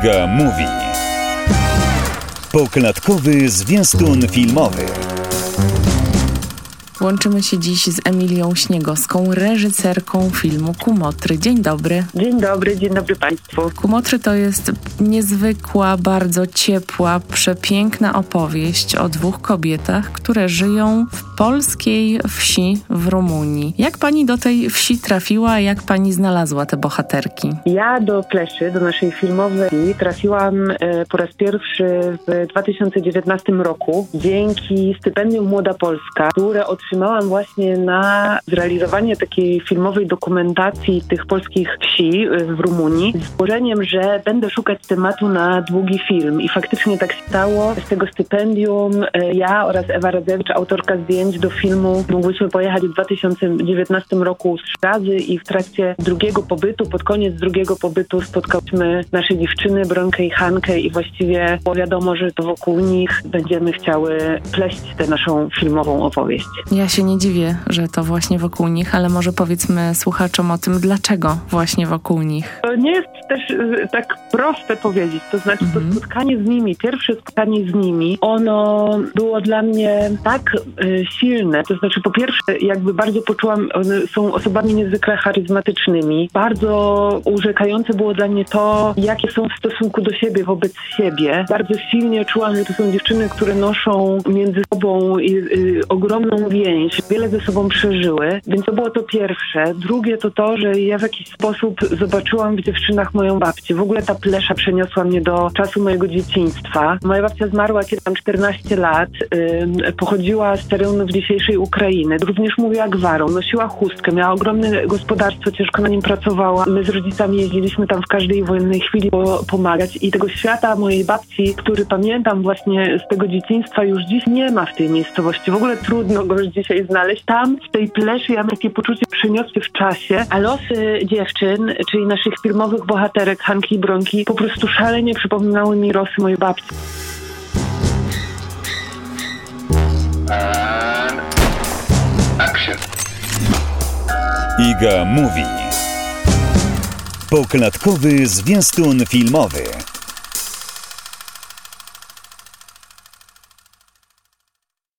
Iga Mówi. Poklatkowy zwiastun filmowy. Łączymy się dziś z Emilią Śniegowską, reżyserką filmu Kumotry. Dzień dobry. Dzień dobry Państwu. Kumotry to jest niezwykła, bardzo ciepła, przepiękna opowieść o dwóch kobietach, które żyją w polskiej wsi w Rumunii. Jak pani do tej wsi trafiła, jak pani znalazła te bohaterki? Ja do Pleszy, do naszej filmowej trafiłam po raz pierwszy w 2019 roku dzięki stypendium Młoda Polska, które otrzymałam właśnie na zrealizowanie takiej filmowej dokumentacji tych polskich wsi w Rumunii z założeniem, że będę szukać tematu na długi film. I faktycznie tak stało. Z tego stypendium ja oraz Ewa Radzewicz, autorka zdjęć do filmu, mogłyśmy pojechać w 2019 roku 3 razy i w trakcie drugiego pobytu, pod koniec drugiego pobytu spotkałyśmy nasze dziewczyny, Bronkę i Hankę i właściwie było wiadomo, że to wokół nich będziemy chciały pleść tę naszą filmową opowieść. Ja się nie dziwię, że to właśnie wokół nich, ale może powiedzmy słuchaczom o tym, dlaczego właśnie wokół nich. To nie jest też tak proste powiedzieć, to znaczy to spotkanie z nimi, pierwsze spotkanie z nimi, ono było dla mnie tak silne, to znaczy po pierwsze jakby bardzo poczułam, one są osobami niezwykle charyzmatycznymi, bardzo urzekające było dla mnie to, jakie są w stosunku do siebie, wobec siebie. Bardzo silnie czułam, że to są dziewczyny, które noszą między sobą ogromną więź, wiele ze sobą przeżyły, więc to było to pierwsze. Drugie to to, że ja w jakiś sposób zobaczyłam w dziewczynach moją babcię. W ogóle ta Plesza przeniosła mnie do czasu mojego dzieciństwa. Moja babcia zmarła, kiedy mam 14 lat. Pochodziła z terenów dzisiejszej Ukrainy. Również mówiła gwarą, nosiła chustkę, miała ogromne gospodarstwo, ciężko na nim pracowała. My z rodzicami jeździliśmy tam w każdej wojennej chwili pomagać i tego świata mojej babci, który pamiętam właśnie z tego dzieciństwa, już dziś nie ma w tej miejscowości. W ogóle trudno go już dzisiaj znaleźć. Tam, w tej Pleszy, ja mam takie poczucie przeniosły w czasie, a losy dziewczyn, czyli naszych filmowych bohaterek Hanki i Bronki, po prostu szalenie przypominały mi losy mojej babci. Action. Iga Mówi. Poklatkowy zwiastun filmowy.